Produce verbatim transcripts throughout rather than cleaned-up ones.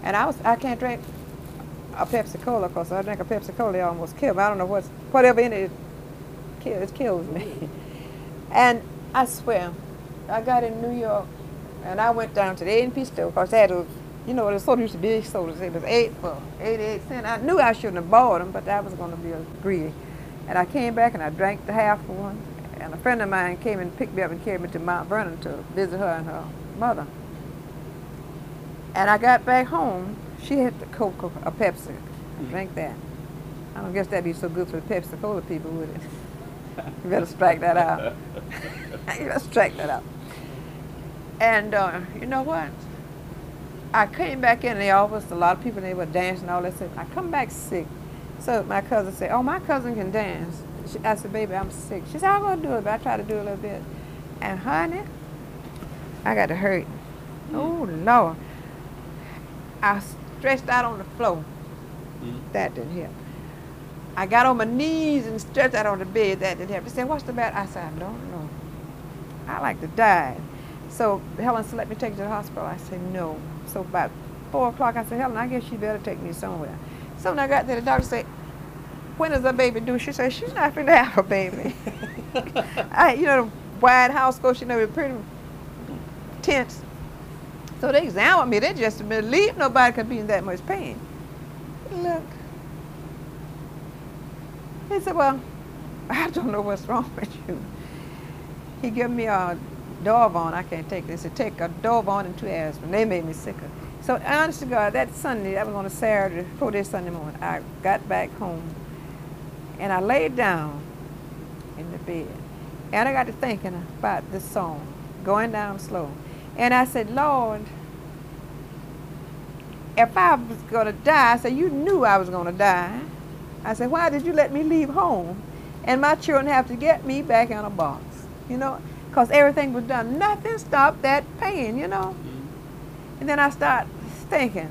And I was I can't drink a Pepsi Cola because I drink a Pepsi Cola, it almost killed me. I don't know what's whatever in it, kill, it kills me. And I swear, I got in New York, and I went down to the A and P store because they had those, you know, the soda used to be big sodas. It was eight for eighty-eight cents. I knew I shouldn't have bought them, but I was going to be greedy. And I came back and I drank the half one. And a friend of mine came and picked me up and carried me to Mount Vernon to visit her and her mother. And I got back home. She had the Coke, a Pepsi. I drank that. I don't guess that'd be so good for the Pepsi Cola people, would it? You better strike that out. You better strike that out. And uh, you know what? I came back in the office. A lot of people, they were dancing and all that stuff. I come back sick. So my cousin said, "Oh, my cousin can dance." She, I said, "Baby, I'm sick." She said, "I'm going to do it," but I tried to do a little bit. And honey, I got to hurt. Oh, Lord. I stretched out on the floor. Mm. That didn't help. I got on my knees and stretched out on the bed. That didn't help. They said, "What's the matter?" I said, "I don't know. I like to die." So Helen said, "Let me take you to the hospital." I said, "No." So about four o'clock, I said, "Helen, I guess you better take me somewhere." So when I got there, the doctor said, "When does the baby do?" She said, "She's not going to have a baby." I, you know, the wide house coat, you know, it was pretty tense. So they examined me. They just believed nobody could be in that much pain. Look. He said, "Well, I don't know what's wrong with you." He gave me a Dorvon. I can't take this. He said, "Take a Dorvon and two aspirin." They made me sicker. So honest to God, that Sunday, that was on a Saturday, before this Sunday morning, I got back home and I laid down in the bed. And I got to thinking about this song, Going Down Slow. And I said, "Lord, if I was going to die," I said, "you knew I was going to die." I said, "Why did you let me leave home and my children have to get me back in a box?" You know, because everything was done. Nothing stopped that pain, you know. Mm-hmm. And then I start thinking,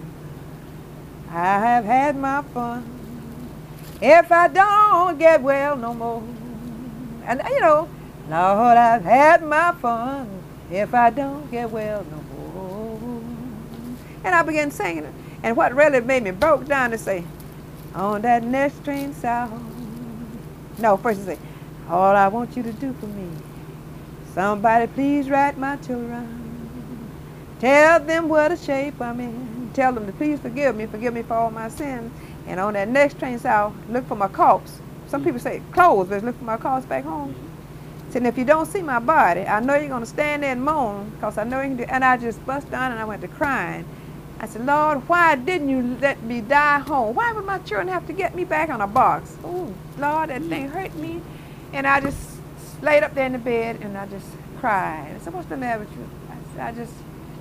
I have had my fun. If I don't get well no more. And, you know, Lord, I've had my fun. If I don't get well no more. And I began singing it. And what really made me broke down to say, on that next train south. No, first to say, all I want you to do for me, somebody please write my children. Tell them what a shape I'm in. Tell them to please forgive me, forgive me for all my sins. And on that next train south, look for my corpse. Some people say clothes, but look for my corpse back home. Said, if you don't see my body, I know you're going to stand there and moan, because I know you can do. And I just bust down and I went to crying. I said, Lord, why didn't you let me die home? Why would my children have to get me back on a box? Oh, Lord, that thing hurt me. And I just laid up there in the bed and I just cried. I said, what's the matter with you? I said, I just,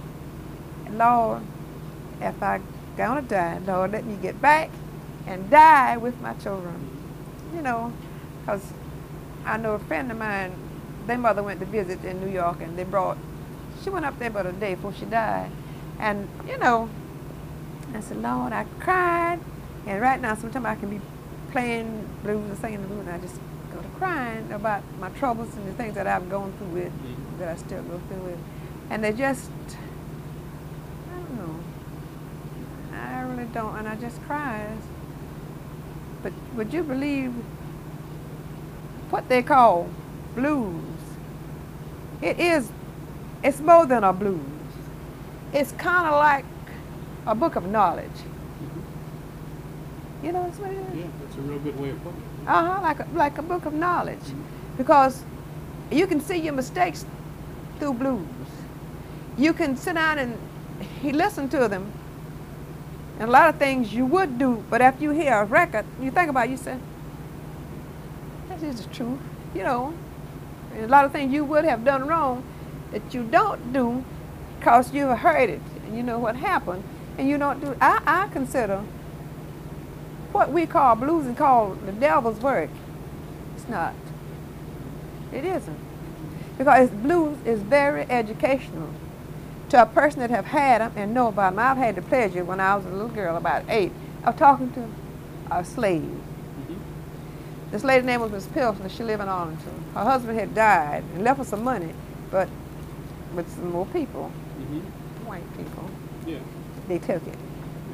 Lord, if I'm going to die, Lord, let me get back and die with my children. You know, because I know a friend of mine, their mother went to visit in New York and they brought, she went up there about a day before she died. And, you know, I said, Lord, I cried. And right now, sometimes I can be playing blues and singing the blues, and I just go to crying about my troubles and the things that I've gone through with, mm-hmm. that I still go through with. And they just, I don't know. I really don't, and I just cry. But would you believe what they call blues? It is, it's more than a blues. It's kind of like a book of knowledge. Mm-hmm. You know what it is? Yeah, that's a real good way of putting it. Uh-huh, like a, like a book of knowledge. Mm-hmm. Because you can see your mistakes through blues. You can sit down and he listen to them. And a lot of things you would do, but after you hear a record, you think about it, you say, that is the truth. You know, and a lot of things you would have done wrong that you don't do because you've heard it and you know what happened, and you don't do. I, I consider what we call blues and call the devil's work. It's not. It isn't. Because blues is very educational to a person that have had them and know about them. I've had the pleasure when I was a little girl, about eight, of talking to a slave. Mm-hmm. This lady's name was Miss Pilson. She lived in Arlington. Her husband had died and left her some money, but with some more people. Mm-hmm. White people. Yeah. They took it.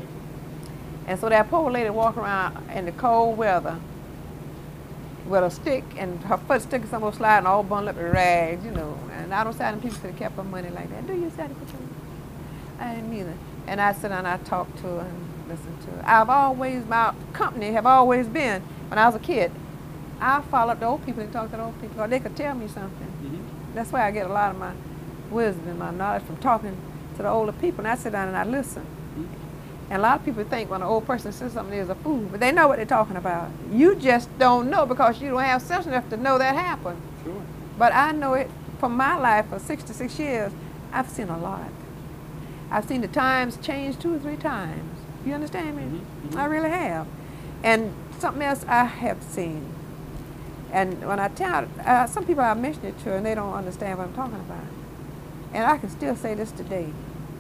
And so that poor lady walk around in the cold weather with a stick, and her foot stick is almost sliding all bundled up in rags, you know. And I don't say them people could have kept her money like that. Do you say I didn't either. And I sit down and I talk to her and listen to her. I've always, my company have always been, when I was a kid, I followed the old people and talked to the old people, or they could tell me something. Mm-hmm. That's why I get a lot of my wisdom and my knowledge from talking to the older people. And I sit down and I listen. Mm-hmm. And a lot of people think when an old person says something, there's a fool, but they know what they're talking about. You just don't know because you don't have sense enough to know that happened. Sure. But I know it from my life for sixty-six years. I've seen a lot. I've seen the times change two or three times. You understand me? Mm-hmm. Mm-hmm. I really have. And something else I have seen. And when I tell, uh, some people I mention it to and they don't understand what I'm talking about. And I can still say this today.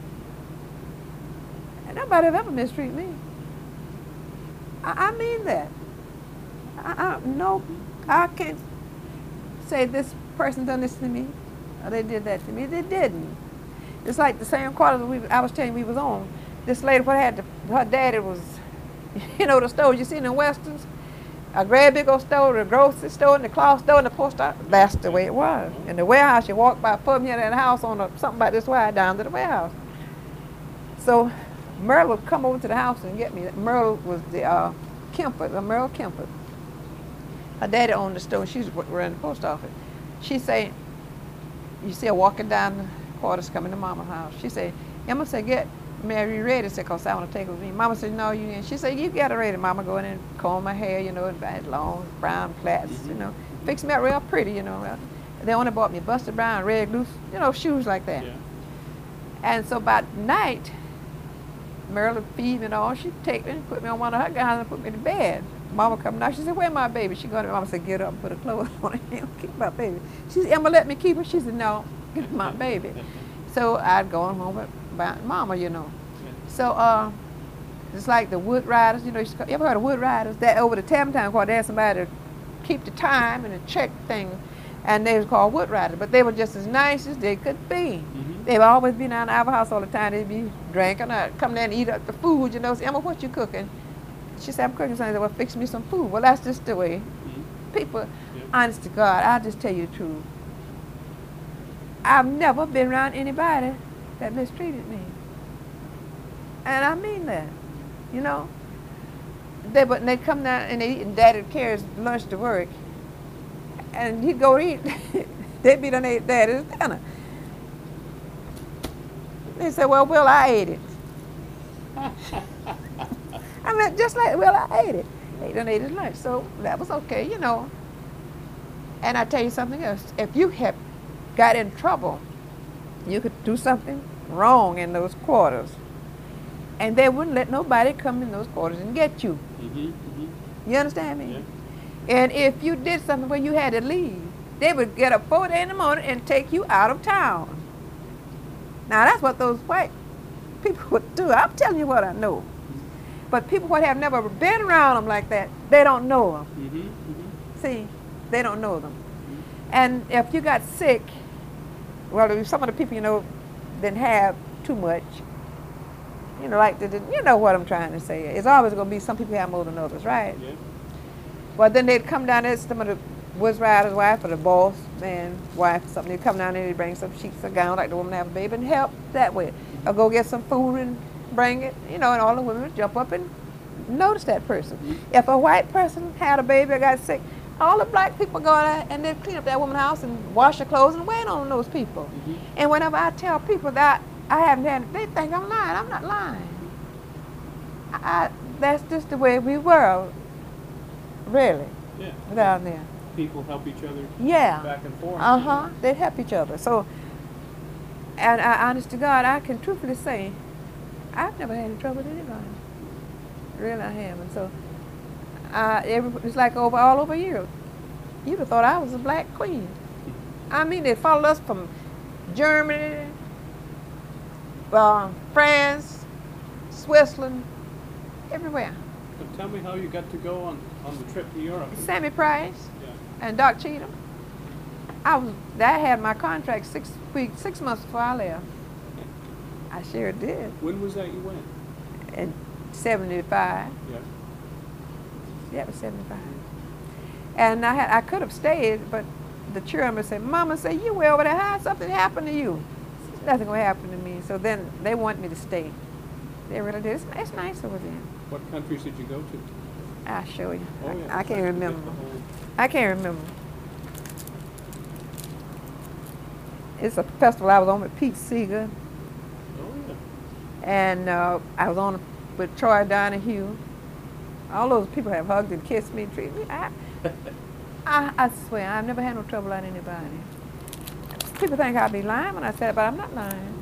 And nobody have ever mistreated me. I, I mean that. I, I, no, I can't say this person done this to me or they did that to me. They didn't. It's like the same quarters we, I was telling you we was on. This lady, what had to, her daddy was, you know, the stores you see in the westerns, a great big old store, the grocery store, and the cloth store, and the post office. That's the way it was. In the warehouse, you walk by, put me in that house on a, something about this wide down to the warehouse. So Merle would come over to the house and get me. Merle was the uh, Kemper, the Merle Kemper. Her daddy owned the store. She was running the post office. She say, you see her walking down the quarters coming to Mama's house. She said, Emma said, get Mary ready, said, because I want to take her with me. Mama said, no, you didn't. She said, you get her ready. Mama go in and comb my hair, you know, and buy long brown plaits, you know. Fix me up real pretty, you know. They only bought me busted brown, red loose, you know, shoes like that. Yeah. And so by night, Merle would feed me and all. She'd take me and put me on one of her gowns and put me to bed. Mama come out. She said, where's my baby? She go to Mama said, get up and put her clothes on her. Keep my baby. She said, Emma, let me keep her. She said, no, get my baby. So I'd go home with Mama, you know. So uh, it's like the wood riders, you know, you ever heard of wood riders? That over the Tam Tam Court, they had somebody to keep the time and to check things, and they was called wood riders. But they were just as nice as they could be. Mm-hmm. They would always be down at our house all the time. They'd be drinking, or come there and eat up the food, you know. So, Emma, what you cooking? She said, I'm cooking something. I said, well, fix me some food. Well, that's just the way. Mm-hmm. People, yeah. Honest to God, I'll just tell you the truth. I've never been around anybody that mistreated me. And I mean that, you know. They but they come down and they eat, and Daddy carries lunch to work, and he'd go eat. They'd be done ate Daddy's dinner. They said, "Well, Will, I ate it." I mean, just like, well, I ate it. They done ate his lunch, so that was okay, you know. And I tell you something else: if you had got in trouble, you could do something wrong in those quarters. And they wouldn't let nobody come in those quarters and get you. Mm-hmm, mm-hmm. You understand me? Yeah. And if you did something where you had to leave, they would get up four days in the morning and take you out of town. Now that's what those white people would do. I'm telling you what I know. But people who have never been around them like that, they don't know them. Mm-hmm, mm-hmm. See, they don't know them. Mm-hmm. And if you got sick, well, some of the people you know didn't have too much. You know, like, the, the, you know what I'm trying to say. It's always going to be some people have more than others, right? Yeah. Well, then they'd come down there, some of the woods rider's wife or the boss man wife or something. They'd come down there and they'd bring some sheets or gown like the woman have a baby and help that way. Or go get some food and bring it, you know, and all the women would jump up and notice that person. Mm-hmm. If a white person had a baby or got sick, all the black people go there and they'd clean up that woman's house and wash her clothes and wait on those people. Mm-hmm. And whenever I tell people that I haven't had, they think I'm lying. I'm not lying. I, that's just the way we were, really, yeah. down there. People help each other yeah. back and forth. Uh-huh. They'd help each other. So, and I, honest to God, I can truthfully say, I've never had any trouble with anybody. Really, I haven't. So, uh, every, it's like over all over Europe. You'd have thought I was a black queen. I mean, they followed us from Germany, Uh, France, Switzerland, everywhere. But tell me how you got to go on, on the trip to Europe. Sammy Price yeah. and Doc Cheatham. I was I had my contract six weeks, six months before I left. I sure did. When was that you went? In seventy-five. Yeah. Yeah, it was seventy-five. And I had I could have stayed, but the children said, "Mama said you were over there. How something happened to you?" Nothing will happen to me. So then they want me to stay. They really did. It's, it's nice over there. What countries did you go to? I'll show you. Oh, I, yeah, I it's can't nice to get remember. the whole- I can't remember. It's a festival I was on with Pete Seeger, Oh, yeah. and uh, I was on with Troy Donahue. All those people have hugged and kissed me, treated me. I, I, I swear, I've never had no trouble on anybody. People think I'd be lying when I said it, but I'm not lying.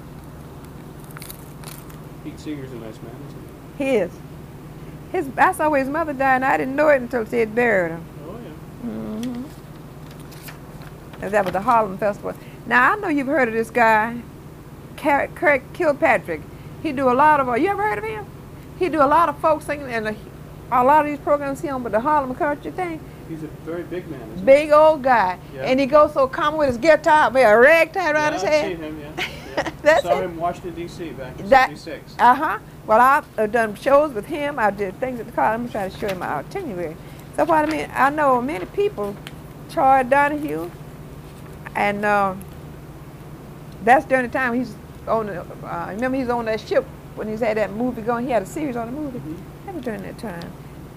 Pete Seeger's a nice man, isn't he? He is. His, I saw where his mother died, and I didn't know it until she had buried her. Oh, yeah. Mm-hmm. And that was the Harlem Festival. Now, I know you've heard of this guy, Car- Craig Kilpatrick. He do a lot of, uh, you ever heard of him? He do a lot of folk singing, and a, a lot of these programs he on with the Harlem Culture thing. He's a very big man, isn't Big old guy. Yeah. And he goes so common with his guitar, with a rag tied he? around Yeah, his I've head. seen him, yeah. yeah. That's Saw it. him in Washington, D C back in That- seventy-six. Uh-huh. Well, I've uh, done shows with him. I did things at the college. I'm trying to show you my itinerary. So what I mean, I know many people, Troy Donahue, and uh, that's during the time he's on the, uh, remember he's on that ship when he's had that movie going. He had a series on the movie. Mhm. That was during that time.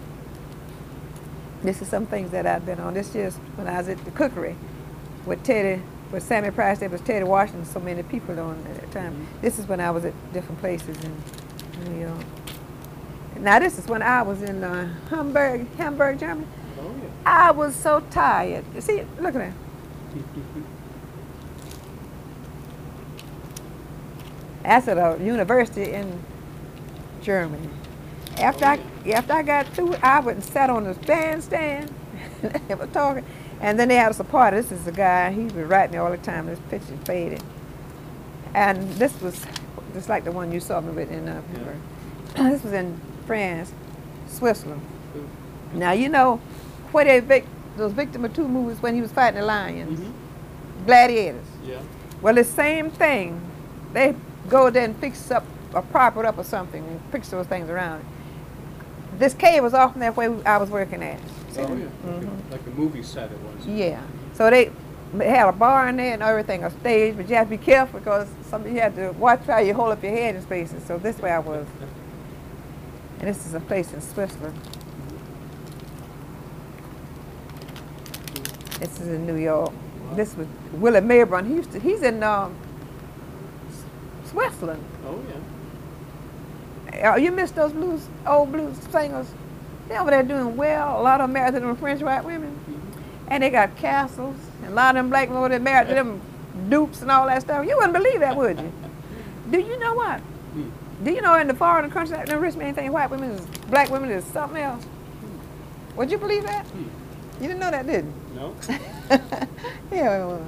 This is some things that I've been on. This is when I was at the Cookery with Teddy, with Sammy Price. There was Teddy Washington, so many people on at that time. Mhm. This is when I was at different places in New York. Now this is when I was in uh, Hamburg, Hamburg, Germany. Oh, yeah. I was so tired. You see, look at that. That's at a university in Germany. After Oh, I after I got through, I went and sat on the bandstand. They were talking, and then they had us a party. This is a guy. He would write me all the time. This picture faded, and this was just like the one you saw me with in uh, Hamburg. This was in France, Switzerland. Now you know where they vic- those Victim of Two movies when he was fighting the lions, Mhm. gladiators. Yeah. Well, the same thing. They go there and fix up or prop it up or something and fix those things around it. This cave was off from that way I was working at. See Oh, that? yeah. Like, Mhm. a, like a movie set it was. Yeah. So they had a bar in there and everything, a stage, but you have to be careful because somebody you have to watch how you hold up your head in spaces. So this way I was. And this is a place in Switzerland. This is in New York. This was Willie Maybrun. He used to, he's in um, Switzerland. Oh, yeah. Uh, you miss those blues, old blues singers? They're over there doing well. A lot of them married to them French white women. Mhm. And they got castles. And a lot of them black men over there married to them dupes and all that stuff. You wouldn't believe that, would you? Do you know what? Hmm. Do you know in the foreign countries, the rich man think white women is, black women is something else? Would you believe that? Hmm. You didn't know that, did you? No? Yeah, well,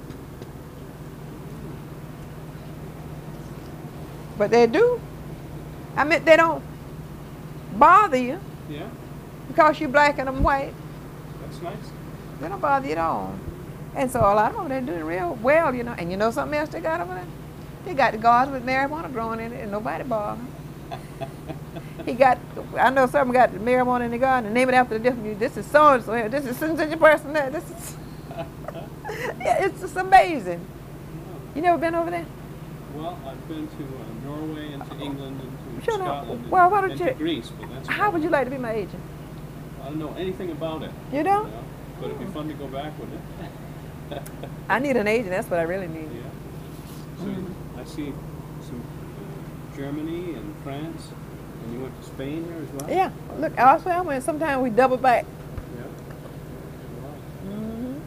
but they do. I mean, they don't bother you Yeah. because you're black and I'm white. That's nice. They don't bother you at all. And so a lot of them over there doing real well, you know. And you know something else they got over there? They got the gardens with marijuana growing in it and nobody bothered. He got, I know some got the marijuana in the garden and name it after the different, this is so and so here, this is such a person there, this is, yeah, it's just amazing. You never been over there? Well, I've been to uh, Norway and to England and to Sure, no. Scotland Well, and, why don't and you- to Greece, but that's How about would you it. like to be my agent? I don't know anything about it. You don't? know, but it'd be fun to go back, wouldn't it? I need an agent, that's what I really need. Yeah. So Mhm. I see some uh, Germany and France, and you went to Spain there as well? Yeah, look, also I went, sometimes we double back. Yeah. Wow. Mm-hmm.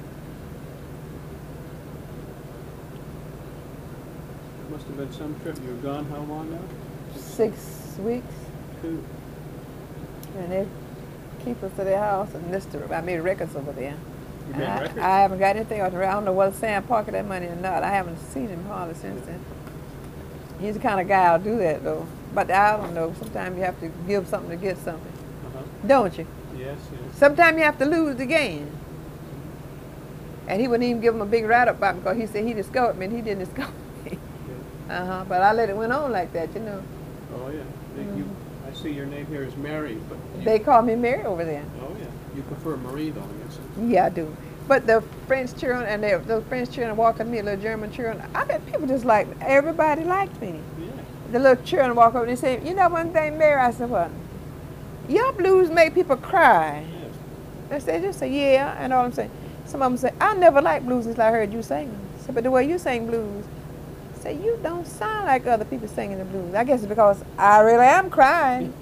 It must have been some trip. You were gone how long now? Six weeks, Two. and they keep us to their house and this, I made records over there. You And made I, records? I haven't got anything on the I don't know whether Sam pocket that money or not. I haven't seen him hardly since then. He's the kind of guy who'll do that though. But I don't know. Sometimes you have to give something to get something, Uh-huh. don't you? Yes, yes. Sometimes you have to lose the game. And he wouldn't even give him a big write-up about me because he said he discovered me and he didn't discover me. Yeah. Uh-huh. But I let it went on like that, you know. Oh, yeah. They, you, I see your name here is Mary, but you, They call me Mary over there. oh, yeah. You prefer Marie, though, I guess. Yeah, I do. But the French children and they, those French children walking me, little German children, I bet people just like me. Everybody liked me. Yeah. The little children walk over and they say, you know one thing, Mary? I said, what? Your blues make people cry. Yes. They say, just say, yeah, and all I'm saying. Some of them say, I never liked blues until I heard you sing them. I said, but the way you sing blues, I say, you don't sound like other people singing the blues. I guess it's because I really am crying.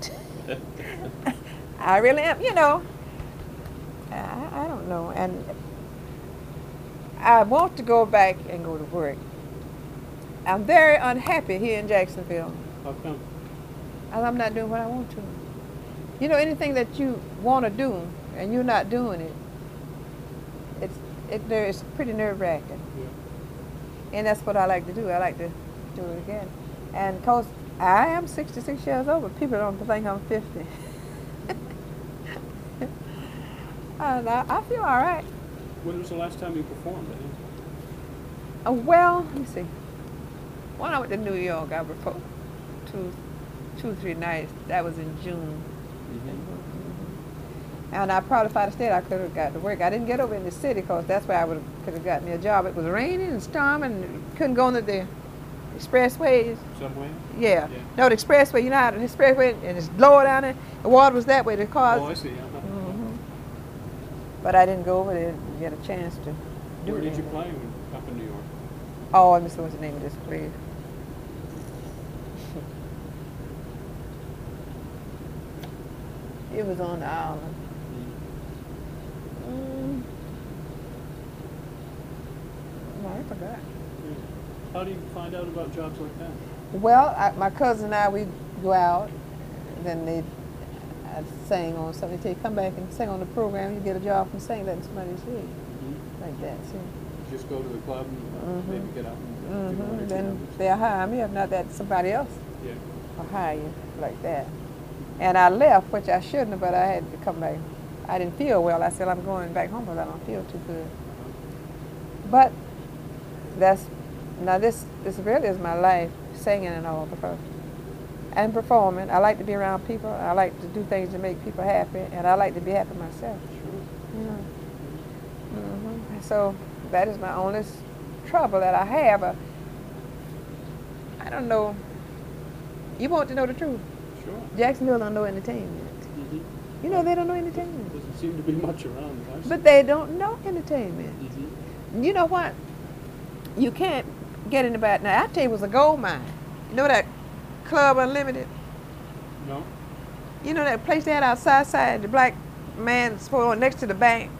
I really am, you know. I, I don't know. And I want to go back and go to work. I'm very unhappy here in Jacksonville. How come? I'm not doing what I want to. You know, anything that you want to do and you're not doing it, it's it, it's pretty nerve-wracking. Yeah. And that's what I like to do. I like to do it again. And because I am sixty-six years old, but people don't think I'm fifty. And I, I feel all right. When was the last time you performed? Eh? Uh, well, let me see. When I went to New York, I performed two, two or three nights. That was in June. Mm-hmm. And I probably, if I'd have stayed, I could have got to work. I didn't get over in the city because that's where I would could have got me a job. It was raining and storming, and couldn't go into the expressways. Subway? Yeah. Yeah. No, the expressway. You know how the expressway and it's lower down there. The water was that way. The cars. Oh, I see. Uh-huh. Mhm. But I didn't go over there and get a chance to do Where it. did you play when, up in New York? Oh, let me see what's the name of this place. It was on the island. Mm. No, I forgot. Yeah. How do you find out about jobs like that? Well, I, my cousin and I, we go out, and then they I sang on something. They say, come back and sing on the program. You get a job from singing, letting somebody sing. Mm-hmm. Like that, see. You just go to the club and uh, Mm-hmm. maybe get out and do one or Mm-hmm. two Then numbers. they'll hire me. If not, that somebody else Yeah. will hire you like that. And I left, which I shouldn't have, but I had to come back. I didn't feel well. I said, I'm going back home because I don't feel too good. But that's, now this, this really is my life, singing and all, because, and performing. I like to be around people. I like to do things to make people happy, and I like to be happy myself. Sure. You know. Mm-hmm. So that is my only s- trouble that I have. Uh, I don't know. You want to know the truth? Sure. Jacksonville don't know entertainment. Mm-hmm. You know they don't know entertainment. Doesn't seem to be much around. I see. But they don't know entertainment. Mm-hmm. You know what? You can't get in the back. Now, I tell you, it was a gold mine. You know that Club Unlimited? No? You know that place they had outside, side, the black man's photo next to the bank?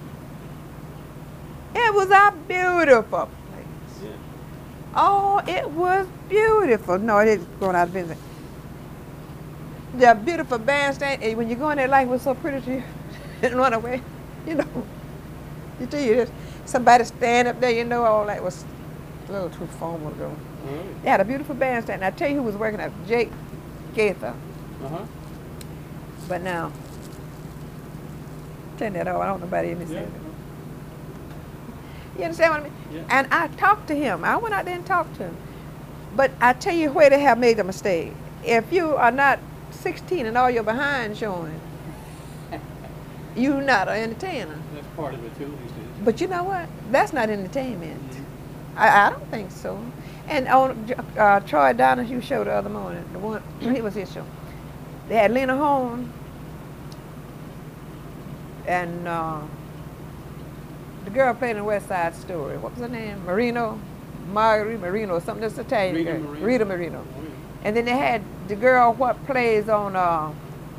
It was a beautiful place. Yeah. Oh, it was beautiful. No, it is going out of business. The beautiful bandstand, and when you go in there, life was so pretty to you, and run away. You know, you tell you this, somebody stand up there, you know, all that was a little too formal to go. All right. They had a beautiful bandstand. And I tell you who was working at Jake Gaither. Uh-huh. But now, tell you that, oh, I don't know nobody in this Yeah. area. You understand what I mean? Yeah. And I talked to him. I went out there and talked to him. But I tell you where they have made a mistake. If you are not sixteen and all your behind showing, you're not an entertainer. That's part of it too these days. But you know what? That's not entertainment. Mhm. I, I don't think so. And on uh, Troy Donahue show the other morning, the one it was his show. They had Lena Horne and uh, the girl played in the West Side Story. What was her name? Marino, Marguerite Marino, or something. Just Italian Rita girl. Moreno. Rita Marino. Oh, yeah. And then they had the girl what plays on. Uh,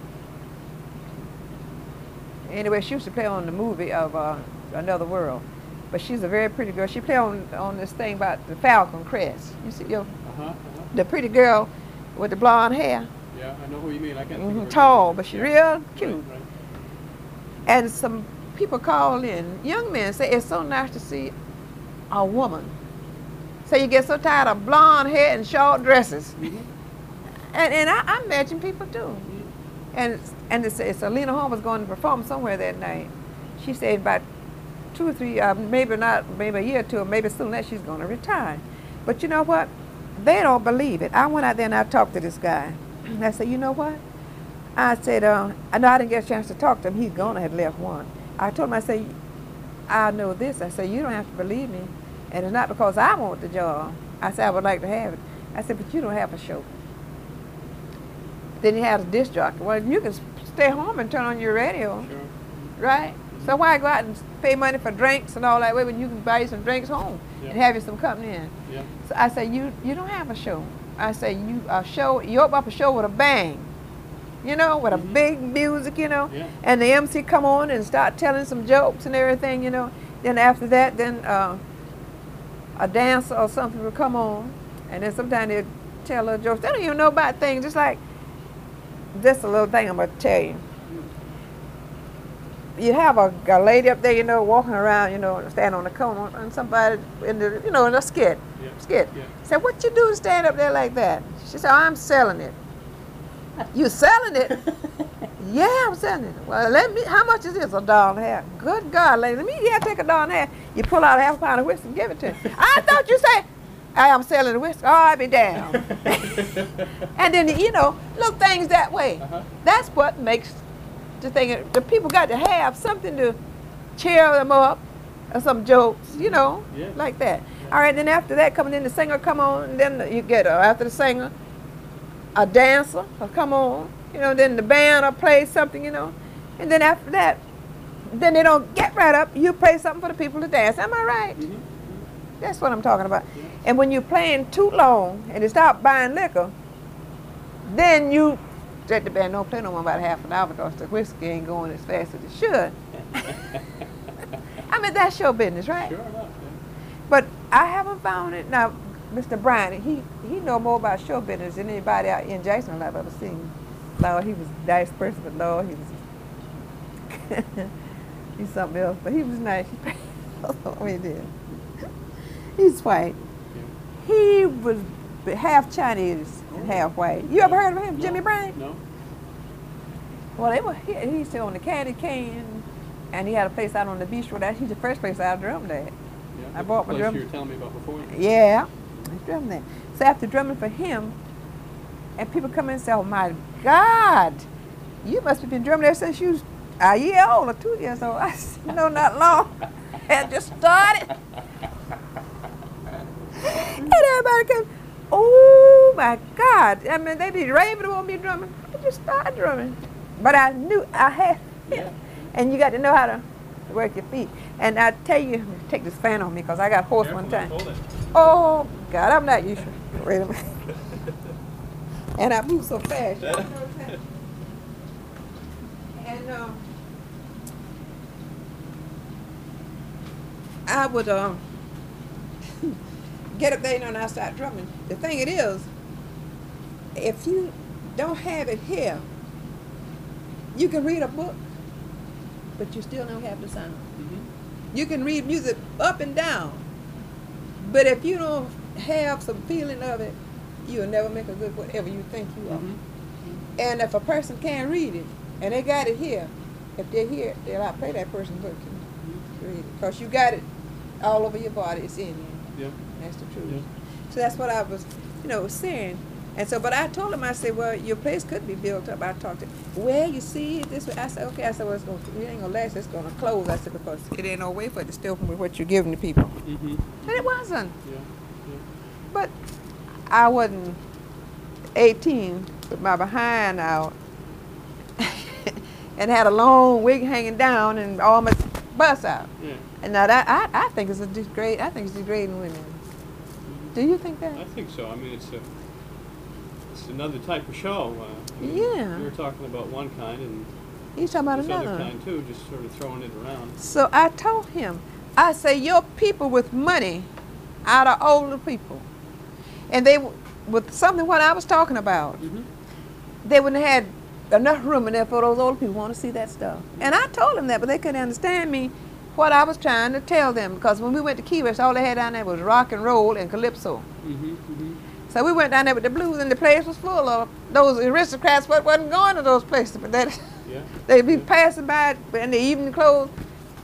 anyway, she used to play on the movie of uh, Another World, but she's a very pretty girl. She played on on this thing about the Falcon Crest. You see, your Uh-huh. Uh-huh. the pretty girl with the blonde hair, Yeah, I know who you mean. I can't think hmm of her tall, name. but she's Yeah. real cute. Right, right. And some people call in, young men say it's so nice to see a woman. So you get so tired of blonde hair and short dresses. Mhm. And and I, I imagine people do. Mhm. And and it's, it's Lena Horne was going to perform somewhere that night. She said about two or three, uh, maybe not, maybe a year or two, or maybe soon that she's going to retire. But you know what? They don't believe it. I went out there and I talked to this guy. And I said, you know what? I said, uh, I know I didn't get a chance to talk to him. He's gone. I had left one. I told him, I said, I know this. I said, you don't have to believe me. And it's not because I want the job. I said, I would like to have it. I said, but you don't have a show. Then he had a disc jockey. Well, you can stay home and turn on your radio, Sure. right? So why go out and pay money for drinks and all that way when you can buy you some drinks home Yeah. and have you some company in? Yeah. So I said, you you don't have a show. I said, you a show. You open up a show with a bang, you know, with a Mhm. big music, you know, Yeah. and the M C come on and start telling some jokes and everything, you know. Then after that, then uh, a dancer or something will come on, and then sometimes they tell little jokes. They don't even know about things. Just like just a little thing I'm gonna tell you. You have a, a lady up there, you know, walking around, you know, standing on the corner, and somebody in the, you know, in a skit, Yeah. skit. Yeah. Said, what you do to stand up there like that? She said, oh, I'm selling it. You selling it? Yeah, I'm selling it. Well, let me, how much is this? A dollar and a half. Good God, lady, let me, yeah, take a dollar and a half. You pull out a half a pound of whiskey and give it to me. I thought you said, I am selling the whiskey. Oh, I be damned. And then, you know, little things that way. Uh-huh. That's what makes the thing, the people got to have something to cheer them up, or some jokes, you know, Yes. like that. All right, then after that, coming in, the singer come on, and then you get, uh, after the singer, a dancer will come on, you know, then the band will play something, you know, and then after that, then they don't get right up, you play something for the people to dance. Am I right? Mhm. That's what I'm talking about. Yeah. And when you're playing too long and they stop buying liquor, then you let the band don't play no more about half an hour because the whiskey ain't going as fast as it should. I mean, that's your business, right? Sure enough. But I haven't found it. Now, Mister Bryan, he, he know more about show business than anybody out in Jacksonville I've ever seen. Lord, he was a nice person, but Lord, he was, he's something else. But he was nice. Oh, he did. He's white. Yeah. He was half Chinese and half white. You ever heard of him, No. Jimmy Bryan? No. Well, they were, he, he used to own the candy cane, and he had a place out on the beach road. That's he's the first place I drummed at. Yeah. I the bought my place drum. you were telling me about before. Yeah, I drummed there. So after drumming for him, and people come in and say, "Oh my God, you must have been drumming there since you was a year old or two years old." I said, "No, not long. Had just started." And everybody comes, "Oh my God!" I mean, they be raving about me drumming. I just started drumming, but I knew I had. Yeah. And you got to know how to work your feet. And I tell you, take this fan on me because I got hoarse Careful, one time. hold it. Oh God, I'm not used to. Wait a minute. And I move so fast. And um, I would um get up there, you know, and I start drumming. The thing it is, if you don't have it here, you can read a book, but you still don't have the sound. Mhm. You can read music up and down, but if you don't have some feeling of it, you'll never make a good whatever you think you are. Mhm. And if a person can't read it, and they got it here, if they're here, they'll outplay that person book Mhm. to read it. Because you got it all over your body, it's in you. Yeah. That's the truth. Yeah. So that's what I was, you know, saying. And so, but I told him, I said, well, your place could be built up. I talked to him. Well, you see, this way. I said, okay. I said, well, it's going to, it ain't going to last. It's going to close. I said, because it ain't no way for it to stay open with what you're giving the people. Mhm. And it wasn't. Yeah. Yeah. But I wasn't eighteen with my behind out and had a long wig hanging down and all my bust out. Yeah. And now that, I, I think it's a degrade. I think it's degrading women. Do you think that? I think so. I mean, it's a it's another type of show. Uh, I mean, Yeah. You were talking about one kind, and He's talking about this another. other kind too. Just sort of throwing it around. So I told him, I say, your people with money out of older people. And they, w- with something what I was talking about, Mhm. they wouldn't have had enough room in there for those older people who want to see that stuff. And I told them that, but they couldn't understand me, what I was trying to tell them. Because when we went to Key West, all they had down there was rock and roll and calypso. Mhm. Mhm. So we went down there with the blues, and the place was full of those aristocrats what wasn't going to those places. But that, Yeah. they'd be Yeah. passing by in the evening clothes,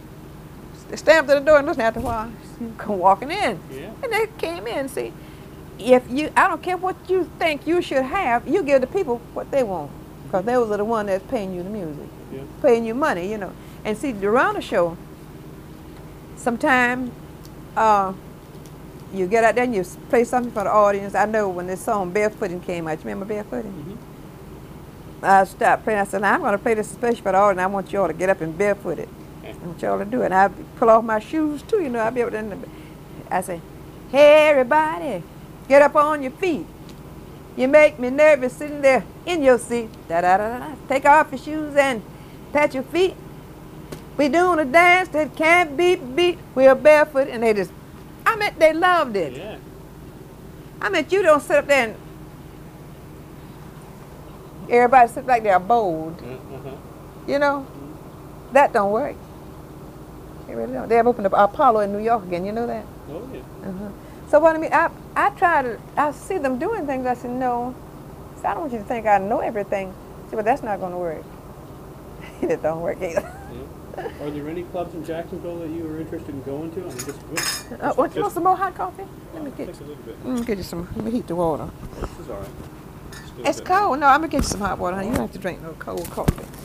stamped at the door, and listen, after a while, come walking in. Yeah. And they came in, see. if you, I don't care what you think you should have, you give the people what they want. Because those are the ones that's paying you the music, Yeah. paying you money, you know. And see, around the show, sometimes uh, you get out there and you s- play something for the audience. I know when this song Barefooting came out, you remember Barefooting? Mm-hmm. I stopped playing. I said, now I'm going to play this special for the audience. I want you all to get up and barefoot it. Okay. I want y'all to do it. And I pull off my shoes too, you know. I'll be able to. I say, hey, everybody, get up on your feet. You make me nervous sitting there in your seat. Da da da da. Take off your shoes and pat your feet. We doing a dance that can't be beat. We're barefoot, and they just, I mean, they loved it. Yeah. I mean, you don't sit up there and everybody sit like they're bold. Yeah, uh-huh. You know, that don't work. It really don't. They have opened up Apollo in New York again. You know that? Oh, yeah. Uh-huh. So what I mean, I I try to, I see them doing things. I said, no, so I don't want you to think I know everything. See, but that's not going to work. It don't work either. Yeah. Are there any clubs in Jacksonville that you are interested in going to? I mean, just, just, Uh, what, you want some more hot coffee? Let me uh, get, take a little bit. let me get you some. Let me heat the water. This is all right. Just a little It's bit. cold. No, I'm gonna get you some hot water. Honey. You don't have to drink no cold coffee.